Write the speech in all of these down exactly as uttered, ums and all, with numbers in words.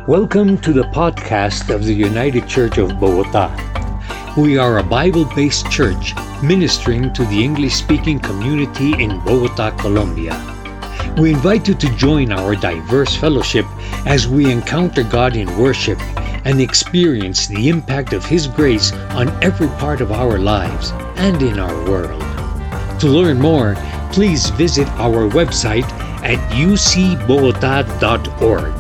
Welcome to the podcast of the United Church of Bogota. We are a Bible-based church ministering to the English-speaking community in Bogota, Colombia. We invite you to join our diverse fellowship as we encounter God in worship and experience the impact of His grace on every part of our lives and in our world. To learn more, please visit our website at u c bogota dot org.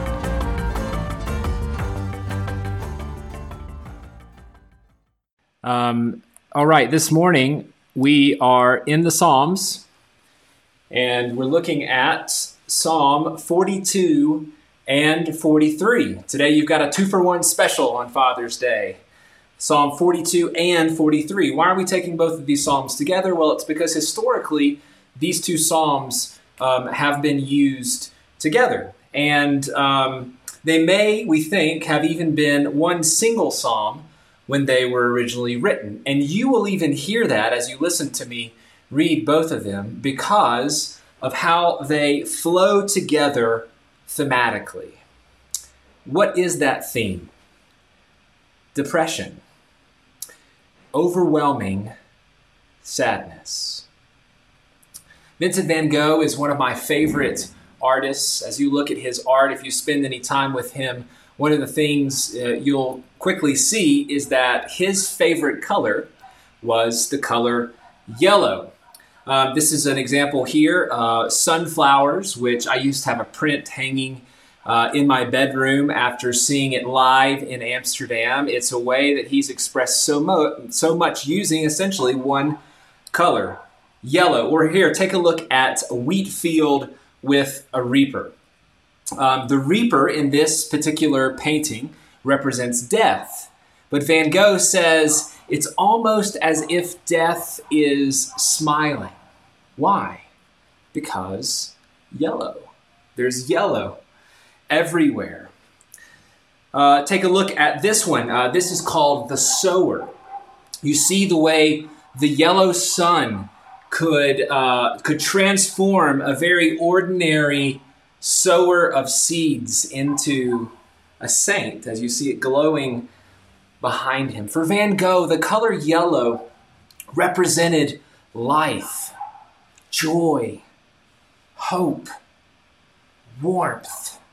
Um, all right, this morning we are in the Psalms, and we're looking at Psalm forty-two and forty-three. Today you've got a two-for-one special on Father's Day. Psalm forty-two and forty-three. Why are we taking both of these Psalms together? Well, it's because historically these two Psalms um, have been used together. And um, they may, we think, have even been one single Psalm when they were originally written. And you will even hear that as you listen to me read both of them because of how they flow together thematically. What is that theme? Depression. Overwhelming sadness. Vincent van Gogh is one of my favorite artists. As you look at his art, if you spend any time with him, one of the things uh, you'll quickly see is that his favorite color was the color yellow. Um, this is an example here, uh, sunflowers, which I used to have a print hanging uh, in my bedroom after seeing it live in Amsterdam. It's a way that he's expressed so, mo- so much using essentially one color, yellow. Or here, take a look at a wheat field with a reaper. Um, the reaper in this particular painting represents death. But Van Gogh says it's almost as if death is smiling. Why? Because yellow. There's yellow everywhere. Uh, take a look at this one. Uh, this is called The Sower. You see the way the yellow sun could, uh, could transform a very ordinary sower of seeds into a saint, as you see it glowing behind him. For Van Gogh, the color yellow represented life, joy, hope, warmth.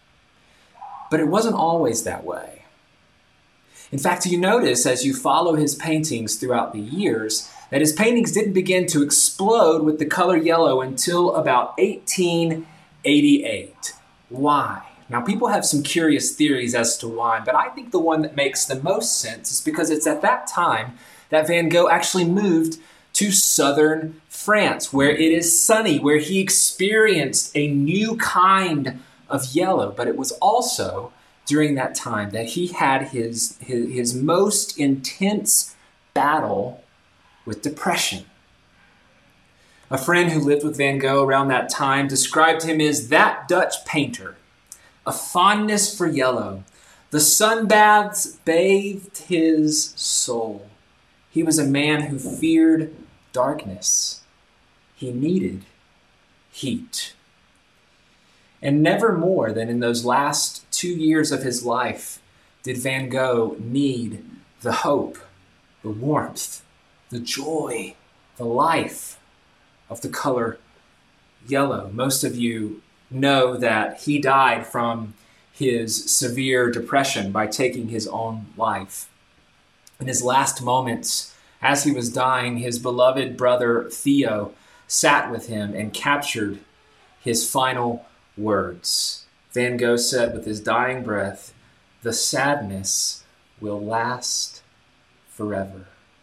But it wasn't always that way. In fact, you notice as you follow his paintings throughout the years that his paintings didn't begin to explode with the color yellow until about eighteen eighty-eight. Why? Now, people have some curious theories as to why, but I think the one that makes the most sense is because it's at that time that Van Gogh actually moved to southern France, where it is sunny, where he experienced a new kind of yellow. But it was also during that time that he had his, his, his most intense battle with depression. A friend who lived with Van Gogh around that time described him as that Dutch painter, a fondness for yellow. The sunbaths bathed his soul. He was a man who feared darkness. He needed heat. And never more than in those last two years of his life did Van Gogh need the hope, the warmth, the joy, the life of the color yellow. Most of you know that he died from his severe depression by taking his own life. In his last moments, as he was dying, his beloved brother Theo sat with him and captured his final words. Van Gogh said with his dying breath, "The sadness will last forever."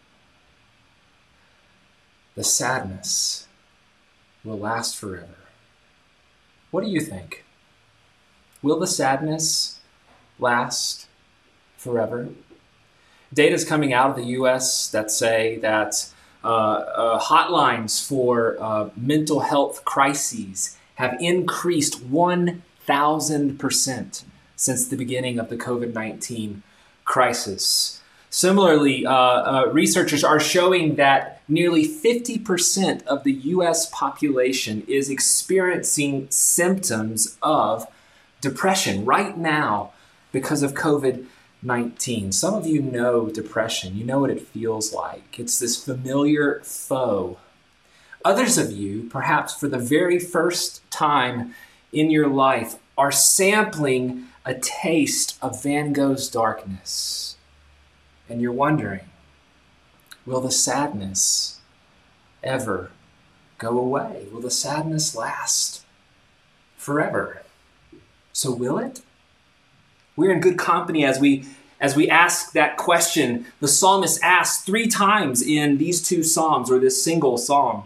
The sadness will last forever. What do you think? Will the sadness last forever? Data is coming out of the U S that say that uh, uh, hotlines for uh, mental health crises have increased one thousand percent since the beginning of the covid nineteen crisis. Similarly, uh, uh, researchers are showing that nearly fifty percent of the U S population is experiencing symptoms of Depression right now because of covid nineteen. Some of you know depression. You know what it feels like. It's this familiar foe. Others of you, perhaps for the very first time in your life, are sampling a taste of Van Gogh's darkness. And you're wondering, will the sadness ever go away? Will the sadness last forever? So will it? We're in good company as we as we ask that question. The psalmist asks three times in these two psalms, or this single psalm,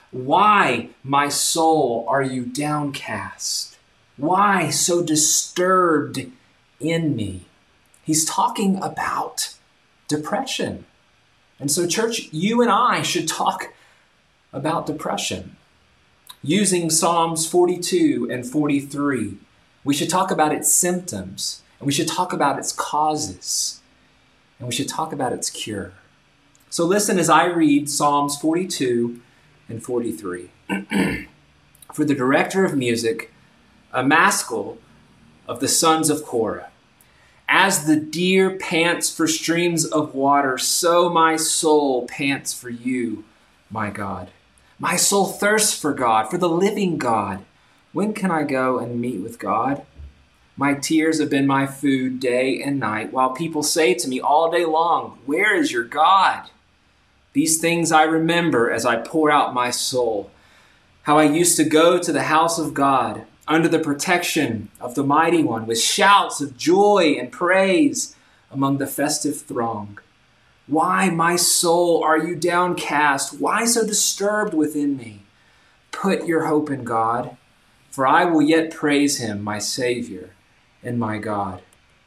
"Why, my soul, are you downcast? Why so disturbed in me?" He's talking about depression. And so, church, you and I should talk about depression. Using Psalms forty-two and forty-three, we should talk about its symptoms, and we should talk about its causes, and we should talk about its cure. So listen as I read Psalms forty-two and forty-three. For the director of music, a maskil of the sons of Korah. As the deer pants for streams of water, so my soul pants for you, my God. My soul thirsts for God, for the living God. When can I go and meet with God? My tears have been my food day and night, while people say to me all day long, "Where is your God?" These things I remember as I pour out my soul, how I used to go to the house of God under the protection of the Mighty One with shouts of joy and praise among the festive throng. Why, my soul, are you downcast? Why so disturbed within me? Put your hope in God, for I will yet praise him, my Savior and my God.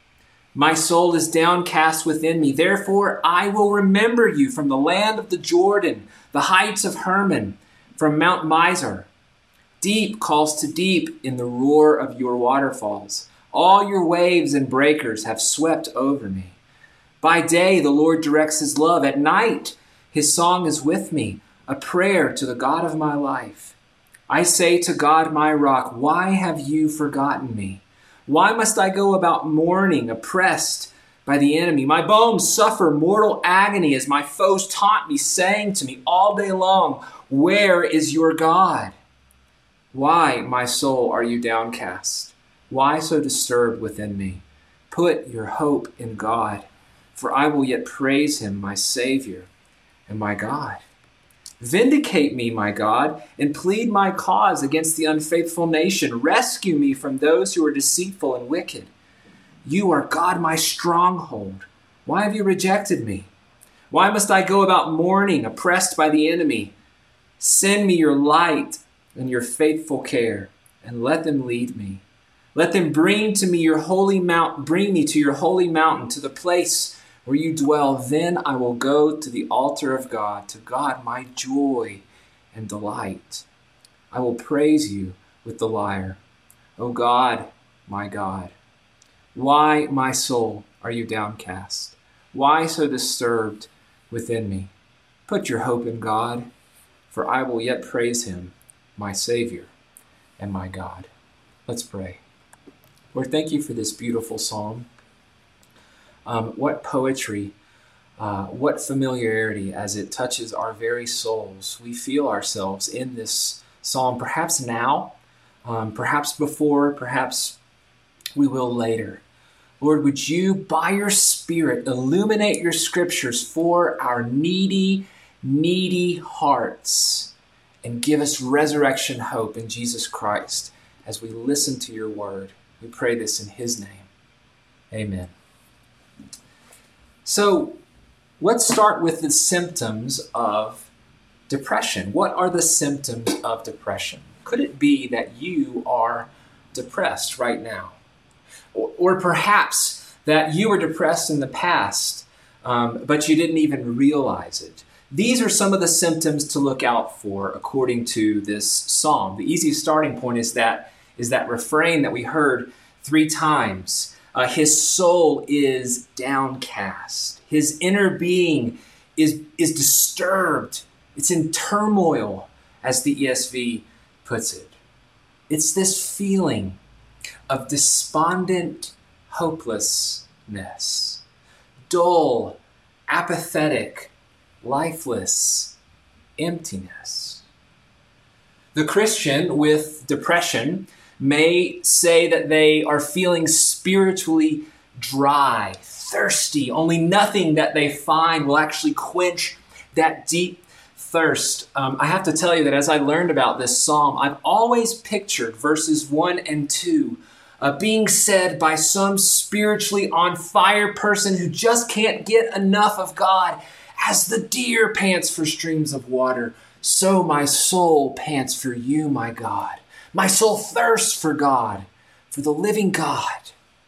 My soul is downcast within me. Therefore, I will remember you from the land of the Jordan, the heights of Hermon, from Mount Mizar. Deep calls to deep in the roar of your waterfalls. All your waves and breakers have swept over me. By day, the Lord directs his love. At night, his song is with me, a prayer to the God of my life. I say to God, my rock, why have you forgotten me? Why must I go about mourning, oppressed by the enemy? My bones suffer mortal agony as my foes taunt me, saying to me all day long, where is your God? Why, my soul, are you downcast? Why so disturbed within me? Put your hope in God, for I will yet praise him, my Savior and my God. Vindicate me, my God, and plead my cause against the unfaithful nation. Rescue me from those who are deceitful and wicked. You are God, my stronghold. Why have you rejected me? Why must I go about mourning, oppressed by the enemy? Send me your light and your faithful care, and let them lead me. Let them bring to me your holy mount, bring me to your holy mountain, to the place where you dwell. Then I will go to the altar of God, to God my joy and delight. I will praise you with the lyre. O God, my God, why, my soul, are you downcast? Why so disturbed within me? Put your hope in God, for I will yet praise him, my Savior and my God. Let's pray. Lord, thank you for this beautiful psalm. Um, what poetry, uh, what familiarity as it touches our very souls. We feel ourselves in this psalm, perhaps now, um, perhaps before, perhaps we will later. Lord, would you, by your Spirit, illuminate your scriptures for our needy, needy hearts and give us resurrection hope in Jesus Christ as we listen to your word. We pray this in his name. Amen. So let's start with the symptoms of depression. What are the symptoms of depression? Could it be that you are depressed right now? Or, or perhaps that you were depressed in the past, um, but you didn't even realize it. These are some of the symptoms to look out for according to this psalm. The easiest starting point is that, is that refrain that we heard three times. Uh, his soul is downcast. His inner being is, is disturbed. It's in turmoil, as the E S V puts it. It's this feeling of despondent hopelessness, dull, apathetic, lifeless emptiness. The Christian with depression may say that they are feeling spiritually dry, thirsty. Only nothing that they find will actually quench that deep thirst. Um, I have to tell you that as I learned about this psalm, I've always pictured verses one and two uh, being said by some spiritually on fire person who just can't get enough of God. As the deer pants for streams of water, so my soul pants for you, my God. My soul thirsts for God, for the living God.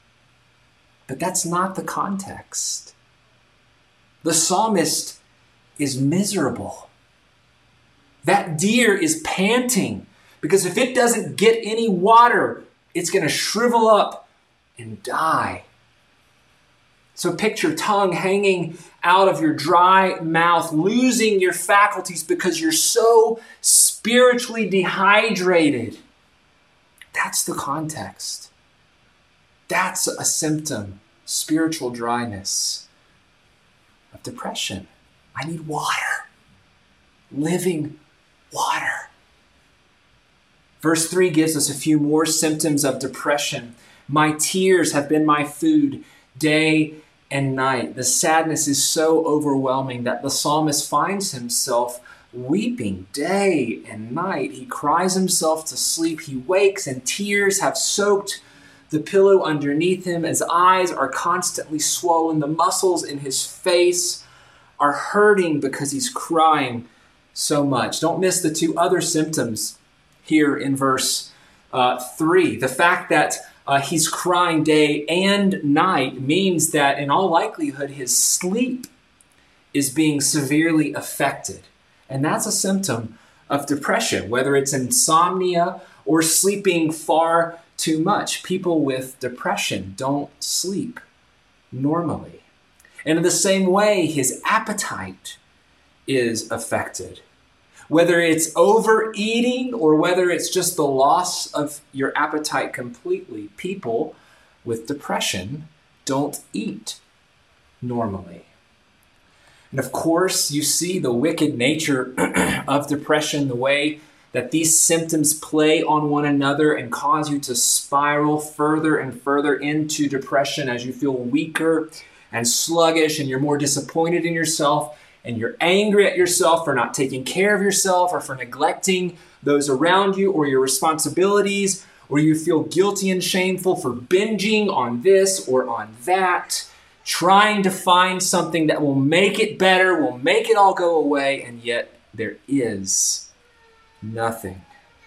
But that's not the context. The psalmist is miserable. That deer is panting because if it doesn't get any water, it's going to shrivel up and die. So picture tongue hanging out of your dry mouth, losing your faculties because you're so spiritually dehydrated. That's the context. That's a symptom, spiritual dryness, of depression. I need water, living water. Verse three gives us a few more symptoms of depression. My tears have been my food day and night. The sadness is so overwhelming that the psalmist finds himself weeping day and night. He cries himself to sleep. He wakes and tears have soaked the pillow underneath him. His eyes are constantly swollen. The muscles in his face are hurting because he's crying so much. Don't miss the two other symptoms here in verse uh, three. The fact that uh, he's crying day and night means that in all likelihood his sleep is being severely affected. And that's a symptom of depression, whether it's insomnia or sleeping far too much. People with depression don't sleep normally. And in the same way, his appetite is affected. Whether it's overeating or whether it's just the loss of your appetite completely, people with depression don't eat normally. And of course, you see the wicked nature of depression, the way that these symptoms play on one another and cause you to spiral further and further into depression as you feel weaker and sluggish and you're more disappointed in yourself and you're angry at yourself for not taking care of yourself or for neglecting those around you or your responsibilities, or you feel guilty and shameful for binging on this or on that, trying to find something that will make it better, will make it all go away, and yet there is nothing.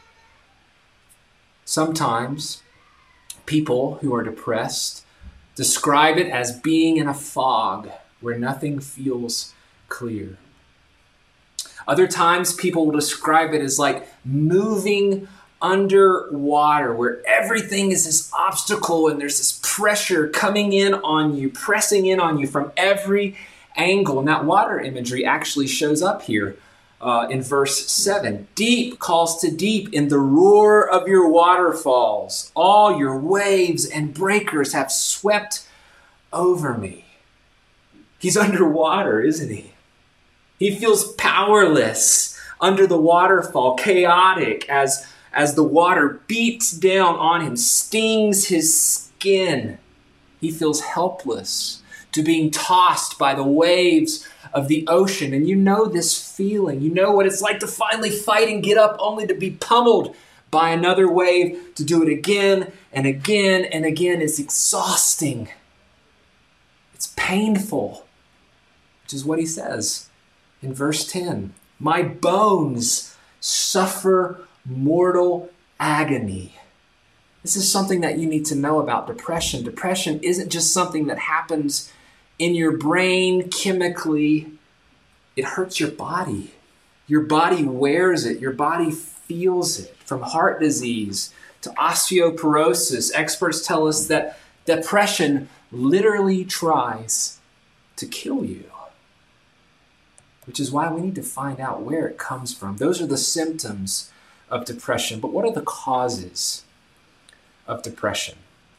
Sometimes people who are depressed describe it as being in a fog where nothing feels clear. Other times people will describe it as like moving underwater, where everything is this obstacle and there's this pressure coming in on you, pressing in on you from every angle. And that water imagery actually shows up here uh, in verse seven. Deep calls to deep in the roar of your waterfalls. All your waves and breakers have swept over me. He's underwater, isn't he? He feels powerless under the waterfall, chaotic as, as the water beats down on him, stings his skin. He feels helpless to being tossed by the waves of the ocean. And you know this feeling. You know what it's like to finally fight and get up only to be pummeled by another wave, to do it again and again and again. It's exhausting. It's painful, which is what he says in verse ten. My bones suffer mortal agony. This is something that you need to know about depression. Depression isn't just something that happens in your brain chemically. It hurts your body. Your body wears it. Your body feels it. From heart disease to osteoporosis, experts tell us that depression literally tries to kill you, which is why we need to find out where it comes from. Those are the symptoms of depression. But what are the causes of depression.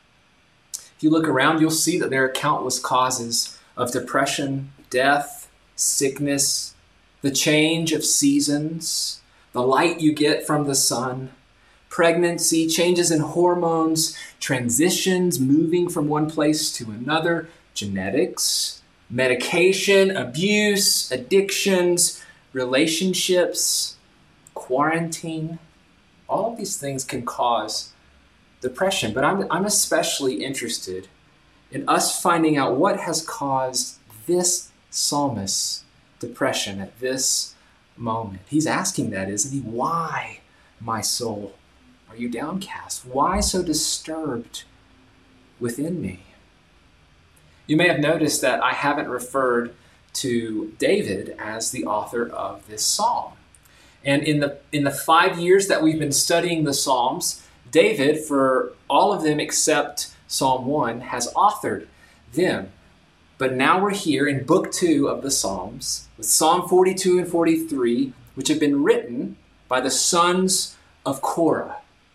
If you look around, you'll see that there are countless causes of depression: death, sickness, the change of seasons, the light you get from the sun, pregnancy, changes in hormones, transitions, moving from one place to another, genetics, medication, abuse, addictions, relationships, quarantine. All of these things can cause depression, but I'm, I'm especially interested in us finding out what has caused this psalmist's depression at this moment. He's asking that, isn't he? Why, my soul, are you downcast? Why so disturbed within me? You may have noticed that I haven't referred to David as the author of this psalm. And in the in the five years that we've been studying the Psalms, David, for all of them except Psalm one, has authored them. But now we're here in book two of the Psalms with Psalm forty-two and forty-three, which have been written by the sons of Korah.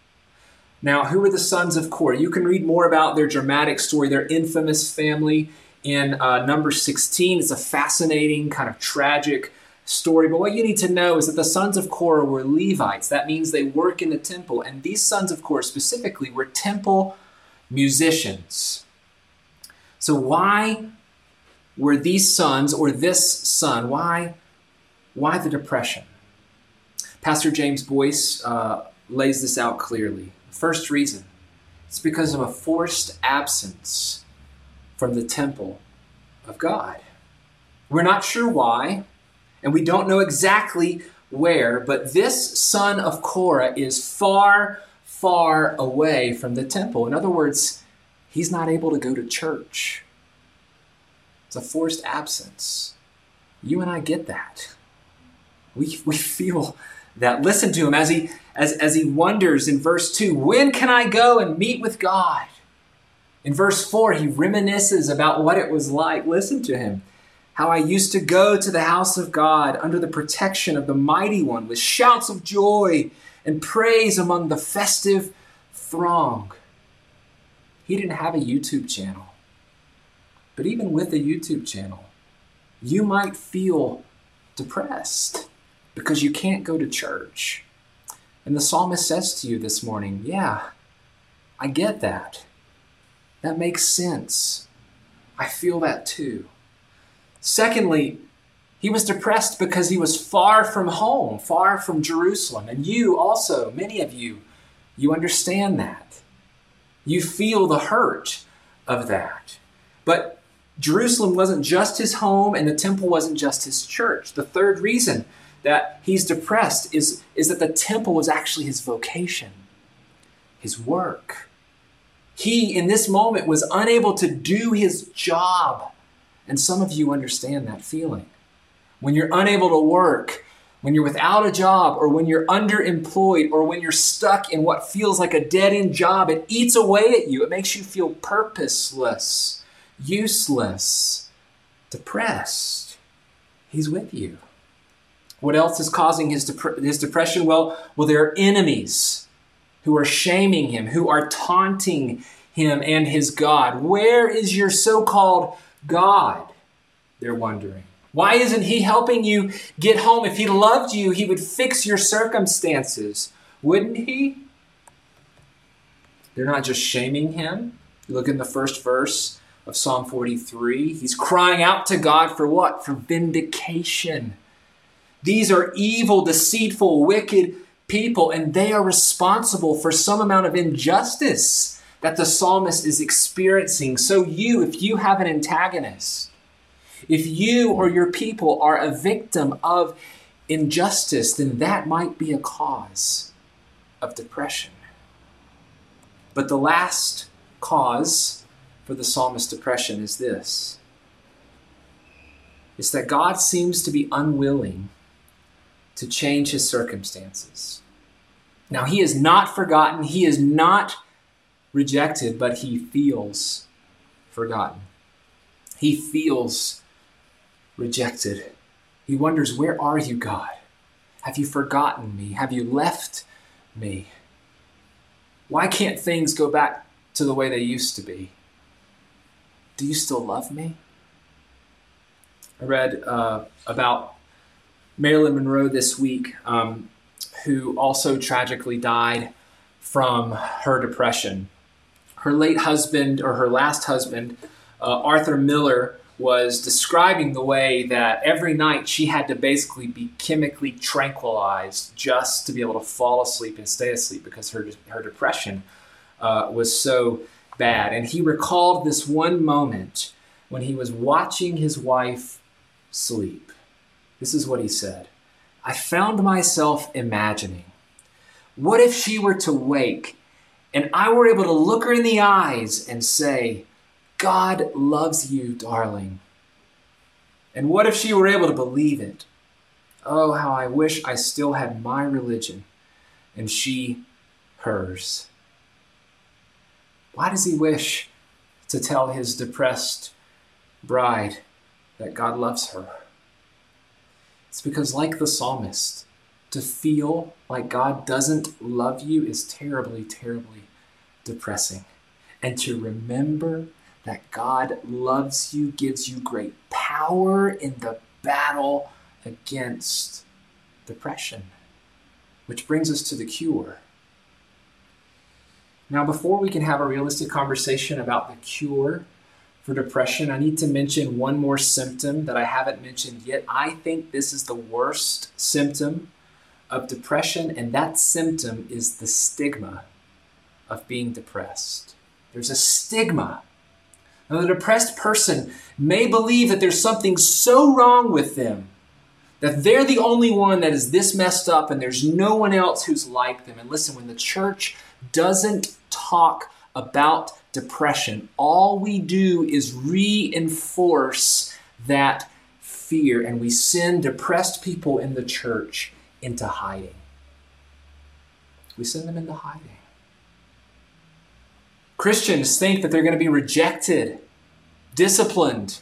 Now, who are the sons of Korah? You can read more about their dramatic story, their infamous family, in uh, number sixteen. It's a fascinating, kind of tragic story. But what you need to know is that the sons of Korah were Levites. That means they work in the temple. And these sons of Korah specifically were temple musicians. So why were these sons, or this son, why, why the depression? Pastor James Boyce uh, lays this out clearly. First reason, it's because of a forced absence from the temple of God. We're not sure why, and we don't know exactly where, but this son of Korah is far, far away from the temple. In other words, he's not able to go to church. It's a forced absence. You and I get that. We, we feel that. Listen to him as he as, as he wonders in verse two, when can I go and meet with God? In verse four, he reminisces about what it was like. Listen to him. How I used to go to the house of God under the protection of the Mighty One with shouts of joy and praise among the festive throng. He didn't have a YouTube channel. But even with a YouTube channel, you might feel depressed because you can't go to church. And the psalmist says to you this morning, yeah, I get that. That makes sense. I feel that too. Secondly, he was depressed because he was far from home, far from Jerusalem. And you also, many of you, you understand that. You feel the hurt of that. But Jerusalem wasn't just his home, and the temple wasn't just his church. The third reason that he's depressed is, is that the temple was actually his vocation, his work. He, in this moment, was unable to do his job. And some of you understand that feeling. When you're unable to work, when you're without a job, or when you're underemployed, or when you're stuck in what feels like a dead-end job, it eats away at you. It makes you feel purposeless, useless, depressed. He's with you. What else is causing his, dep- his depression? Well, well, there are enemies who are shaming him, who are taunting him and his God. Where is your so-called God? They're wondering. Why isn't he helping you get home? If he loved you, he would fix your circumstances, wouldn't he? They're not just shaming him. You look in the first verse of Psalm forty-three. He's crying out to God for what? For vindication. These are evil, deceitful, wicked people, and they are responsible for some amount of injustice that the psalmist is experiencing. So you, if you have an antagonist, if you or your people are a victim of injustice, then that might be a cause of depression. But the last cause for the psalmist's depression is this. It's that God seems to be unwilling to change his circumstances. Now, he is not forgotten. He is not rejected, but he feels forgotten. He feels rejected. He wonders, where are you, God? Have you forgotten me? Have you left me? Why can't things go back to the way they used to be? Do you still love me? I read uh, about Marilyn Monroe this week, um, who also tragically died from her depression. Her late husband, or her last husband, uh, Arthur Miller, was describing the way that every night she had to basically be chemically tranquilized just to be able to fall asleep and stay asleep because her her depression uh, was so bad. And he recalled this one moment when he was watching his wife sleep. This is what he said. I found myself imagining, what if she were to wake and I were able to look her in the eyes and say, God loves you, darling. And what if she were able to believe it? Oh, how I wish I still had my religion and she hers. Why does he wish to tell his depressed bride that God loves her? It's because, like the psalmist, to feel like God doesn't love you is terribly, terribly depressing. And to remember that God loves you gives you great power in the battle against depression. Which brings us to the cure. Now, before we can have a realistic conversation about the cure for depression, I need to mention one more symptom that I haven't mentioned yet. I think this is the worst symptom of depression, and that symptom is the stigma of being depressed. There's a stigma. Now, the depressed person may believe that there's something so wrong with them, that they're the only one that is this messed up and there's no one else who's like them. And listen, when the church doesn't talk about depression, all we do is reinforce that fear, and we send depressed people in the church into hiding. We send them into hiding. Christians think that they're going to be rejected, disciplined,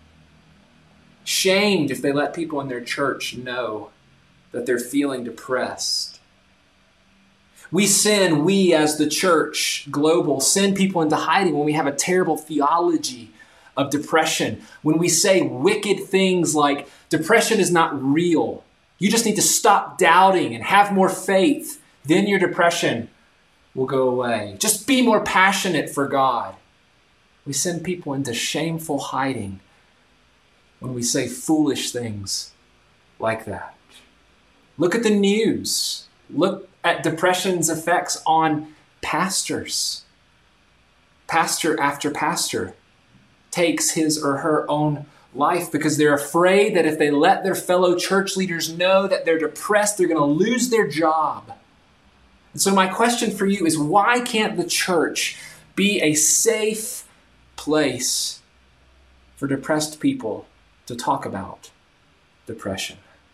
shamed if they let people in their church know that they're feeling depressed. We send, we as the church, global, send people into hiding when we have a terrible theology of depression. When we say wicked things like, depression is not real. You just need to stop doubting and have more faith. Then your depression will go away. Just be more passionate for God. We send people into shameful hiding when we say foolish things like that. Look at the news. Look at depression's effects on pastors. Pastor after pastor takes his or her own life because they're afraid that if they let their fellow church leaders know that they're depressed, they're going to lose their job. And so my question for you is, why can't the church be a safe place for depressed people to talk about depression?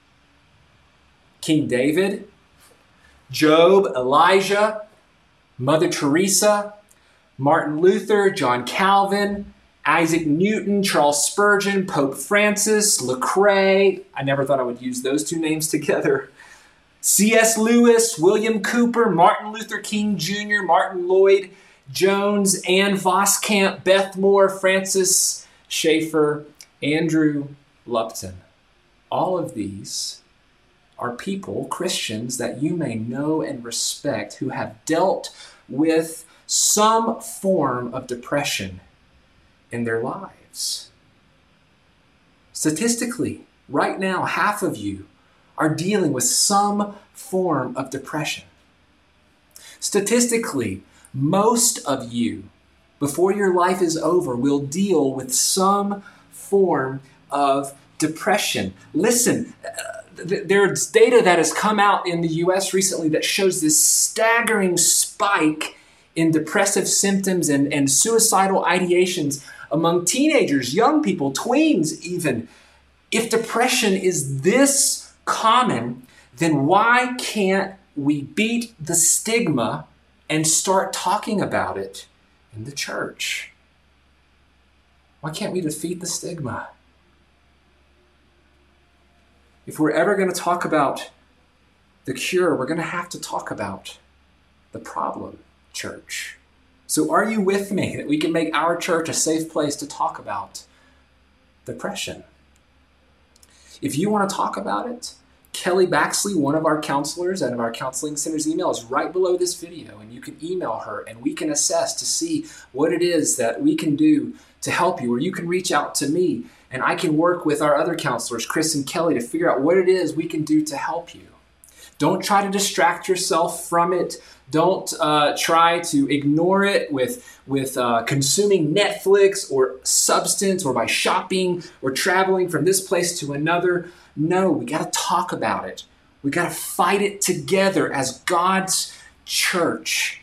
King David, Job, Elijah, Mother Teresa, Martin Luther, John Calvin, Isaac Newton, Charles Spurgeon, Pope Francis, Lecrae. I never thought I would use those two names together. C S Lewis, William Cooper, Martin Luther King Junior, Martin Lloyd Jones, Anne Voskamp, Beth Moore, Francis Schaeffer, Andrew Lupton. All of these are people, Christians, that you may know and respect who have dealt with some form of depression in their lives. Statistically, right now, half of you are dealing with some form of depression. Statistically, most of you, before your life is over, will deal with some form of depression. Listen, uh, th- there's data that has come out in the U S recently that shows this staggering spike in depressive symptoms and, and suicidal ideations among teenagers, young people, tweens even. If depression is this common, then why can't we beat the stigma and start talking about it in the church? Why can't we defeat the stigma? If we're ever going to talk about the cure, we're going to have to talk about the problem. church. So are you with me that we can make our church a safe place to talk about depression? If you want to talk about it, Kelly Baxley, one of our counselors out of our counseling center's email, is right below this video, and you can email her and we can assess to see what it is that we can do to help you, or you can reach out to me and I can work with our other counselors, Chris and Kelly, to figure out what it is we can do to help you. Don't try to distract yourself from it. Don't uh, try to ignore it with, with uh, consuming Netflix or substance or by shopping or traveling from this place to another. No, we got to talk about it. We got to fight it together as God's church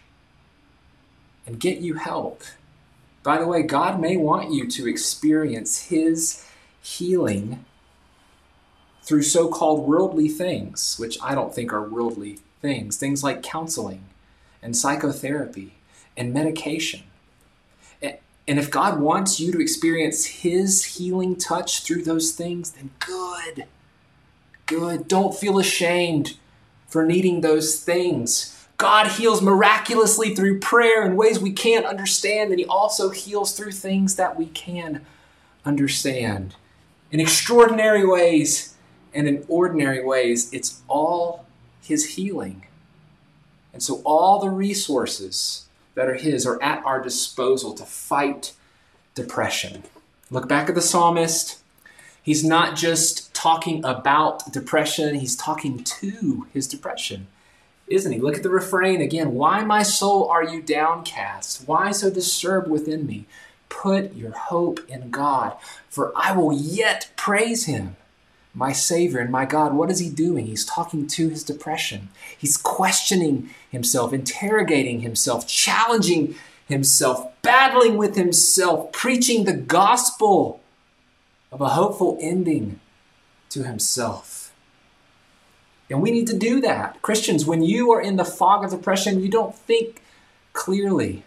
and get you help. By the way, God may want you to experience His healing through so-called worldly things, which I don't think are worldly things, things like counseling and psychotherapy and medication. And if God wants you to experience His healing touch through those things, then good, good. Don't feel ashamed for needing those things. God heals miraculously through prayer in ways we can't understand, and He also heals through things that we can understand. In extraordinary ways and in ordinary ways, it's all His healing. And so all the resources that are His are at our disposal to fight depression. Look back at the psalmist. He's not just talking about depression, he's talking to his depression, isn't he? Look at the refrain again. Why, my soul, are you downcast? Why so disturbed within me? Put your hope in God, for I will yet praise Him, my Savior and my God. What is he doing? He's talking to his depression. He's questioning himself, interrogating himself, challenging himself, battling with himself, preaching the gospel of a hopeful ending to himself. And we need to do that. Christians, when you are in the fog of depression, you don't think clearly.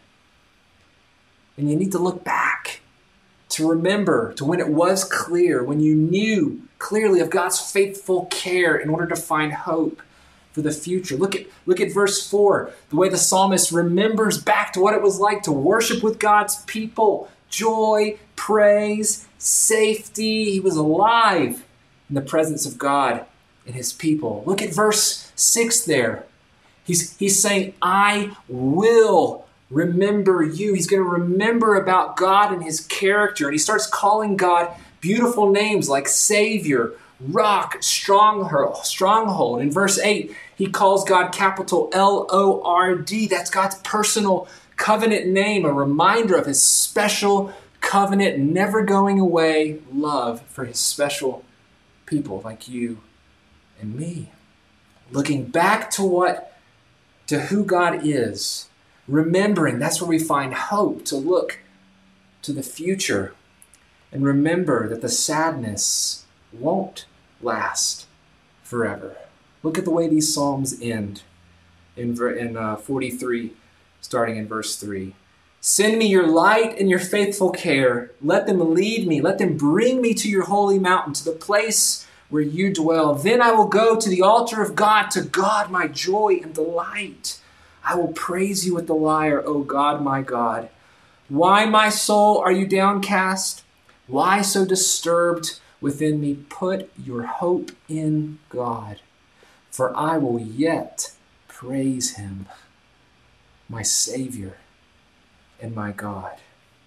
And you need to look back to remember to when it was clear, when you knew clearly of God's faithful care in order to find hope for the future. Look at, look at verse four, the way the psalmist remembers back to what it was like to worship with God's people. Joy, praise, safety. He was alive in the presence of God and His people. Look at verse six there. He's, he's saying, I will remember you. He's going to remember about God and His character. And he starts calling God beautiful names like Savior, Rock, Stronghold. Stronghold. In verse eight, he calls God capital L O R D. That's God's personal covenant name, a reminder of His special covenant, never going away love for His special people like you and me. Looking back to what, to who God is, remembering, that's where we find hope to look to the future and remember that the sadness won't last forever. Look at the way these Psalms end in, in uh, forty-three, starting in verse three. Send me your light and your faithful care. Let them lead me. Let them bring me to your holy mountain, to the place where you dwell. Then I will go to the altar of God, to God my joy and delight. I will praise you with the lyre, O God, my God. Why, my soul, are you downcast? Why so disturbed within me? Put your hope in God, for I will yet praise Him, my Savior and my God.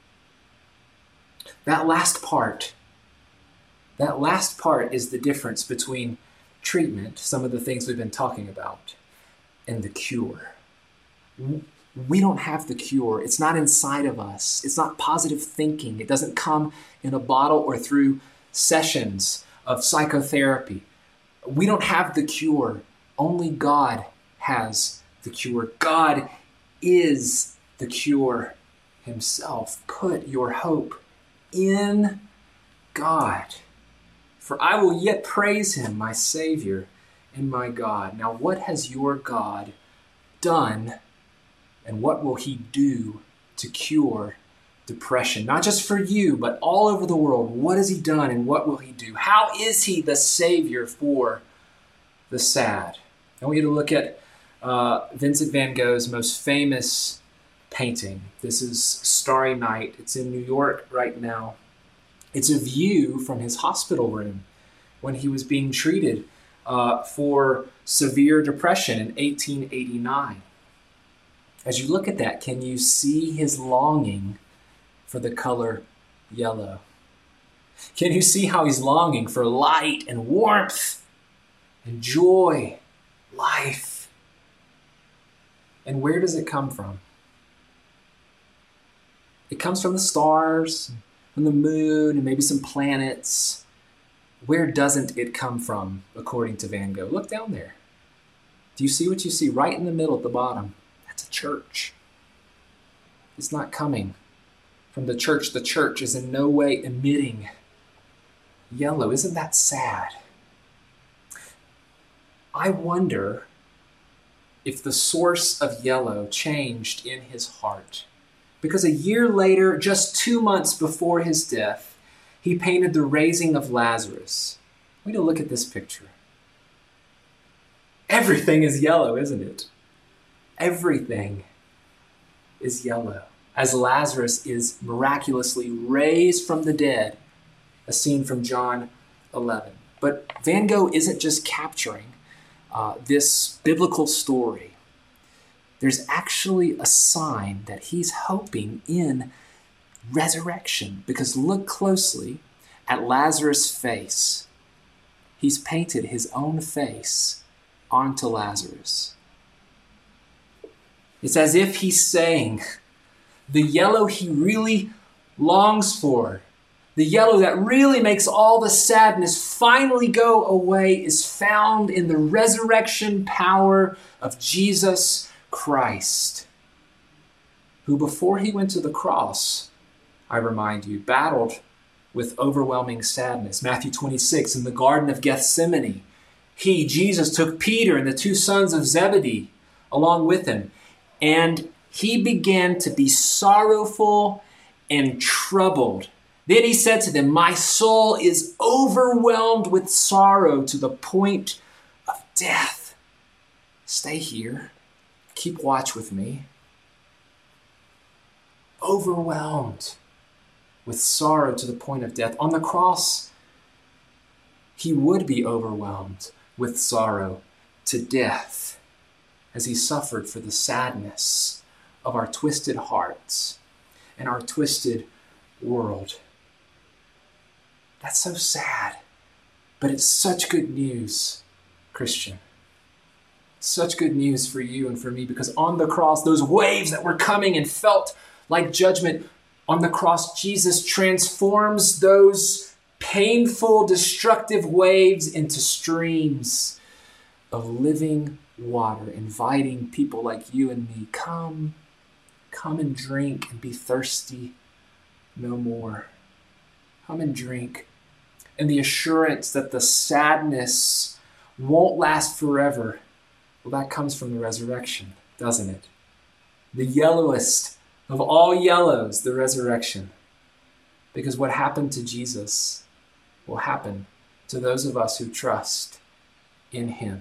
That last part, that last part is the difference between treatment, some of the things we've been talking about, and the cure. We don't have the cure. It's not inside of us. It's not positive thinking. It doesn't come in a bottle or through sessions of psychotherapy. We don't have the cure. Only God has the cure. God is the cure Himself. Put your hope in God. For I will yet praise Him, my Savior and my God. Now, what has your God done? And what will He do to cure depression? Not just for you, but all over the world. What has He done and what will He do? How is He the Savior for the sad? I want you to look at uh, Vincent van Gogh's most famous painting. This is Starry Night. It's in New York right now. It's a view from his hospital room when he was being treated uh, for severe depression in eighteen eighty-nine. As you look at that, can you see his longing for the color yellow? Can you see how he's longing for light and warmth and joy, life? And where does it come from? It comes from the stars, from the moon, and maybe some planets. Where doesn't it come from, according to Van Gogh? Look down there. Do you see what you see right in the middle at the bottom? That's a church. It's not coming from the church. The church is in no way emitting yellow. Isn't that sad? I wonder if the source of yellow changed in his heart. Because a year later, just two months before his death, he painted the raising of Lazarus. We need to look at this picture. Everything is yellow, isn't it? Everything is yellow. As Lazarus is miraculously raised from the dead, a scene from John eleven. But Van Gogh isn't just capturing uh, this biblical story. There's actually a sign that he's hoping in resurrection. Because look closely at Lazarus' face. He's painted his own face onto Lazarus. It's as if he's saying, the yellow he really longs for, the yellow that really makes all the sadness finally go away, is found in the resurrection power of Jesus Christ, who before he went to the cross, I remind you, battled with overwhelming sadness. Matthew twenty-six, in the Garden of Gethsemane, he, Jesus, took Peter and the two sons of Zebedee along with him, and he began to be sorrowful and troubled. Then he said to them, my soul is overwhelmed with sorrow to the point of death. Stay here. Keep watch with me. Overwhelmed with sorrow to the point of death. On the cross, he would be overwhelmed with sorrow to death as he suffered for the sadness of our twisted hearts and our twisted world. That's so sad, but it's such good news, Christian. Such good news for you and for me, because on the cross, those waves that were coming and felt like judgment, on the cross, Jesus transforms those painful, destructive waves into streams of living water, inviting people like you and me, come, come and drink and be thirsty no more. Come and drink. And the assurance that the sadness won't last forever. Well, that comes from the resurrection, doesn't it? The yellowest of all yellows, the resurrection. Because what happened to Jesus will happen to those of us who trust in him.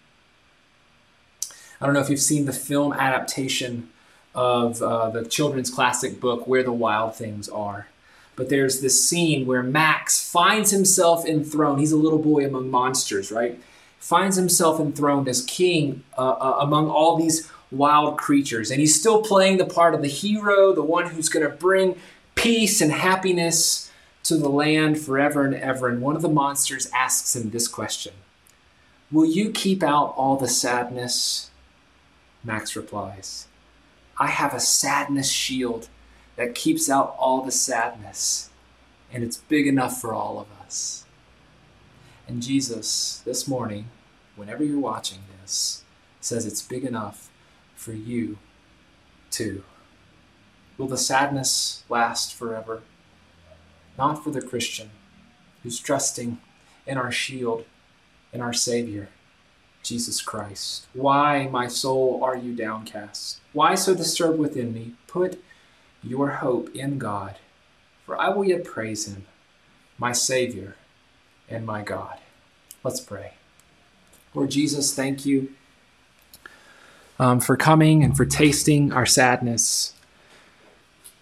I don't know if you've seen the film adaptation of uh, the children's classic book, Where the Wild Things Are. But there's this scene where Max finds himself enthroned. He's a little boy among monsters, right? Finds himself enthroned as king uh, uh, among all these wild creatures. And he's still playing the part of the hero, the one who's going to bring peace and happiness to the land forever and ever. And one of the monsters asks him this question: will you keep out all the sadness? Max replies, I have a sadness shield that keeps out all the sadness, and it's big enough for all of us. And Jesus, this morning, whenever you're watching this, says it's big enough for you too. Will the sadness last forever? Not for the Christian who's trusting in our shield, in our Savior, Jesus Christ. Why, my soul, are you downcast? Why so disturbed within me? Put your hope in God, for I will yet praise him, my Savior and my God. Let's pray. Lord Jesus, thank you um, for coming and for tasting our sadness.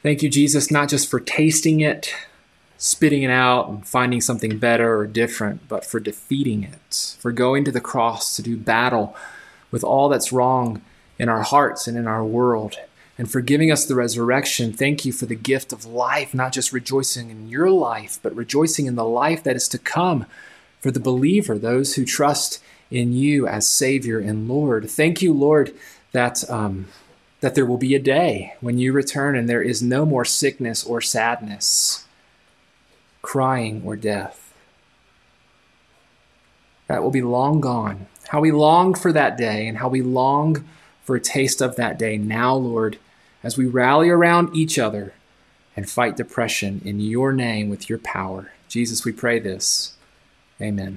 Thank you, Jesus, not just for tasting it, spitting it out, and finding something better or different, but for defeating it, for going to the cross to do battle with all that's wrong in our hearts and in our world, and for giving us the resurrection. Thank you for the gift of life, not just rejoicing in your life, but rejoicing in the life that is to come for the believer, those who trust in you as Savior and Lord. Thank you, Lord, that um, that there will be a day when you return and there is no more sickness or sadness, crying or death. That will be long gone. How we longed for that day and how we long for a taste of that day now, Lord, as we rally around each other and fight depression in your name with your power. Jesus, we pray this. Amen.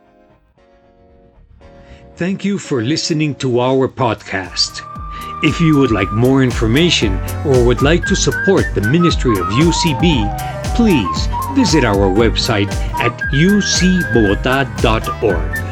Thank you for listening to our podcast. If you would like more information or would like to support the ministry of U C B, please visit our website at u c bogota dot org.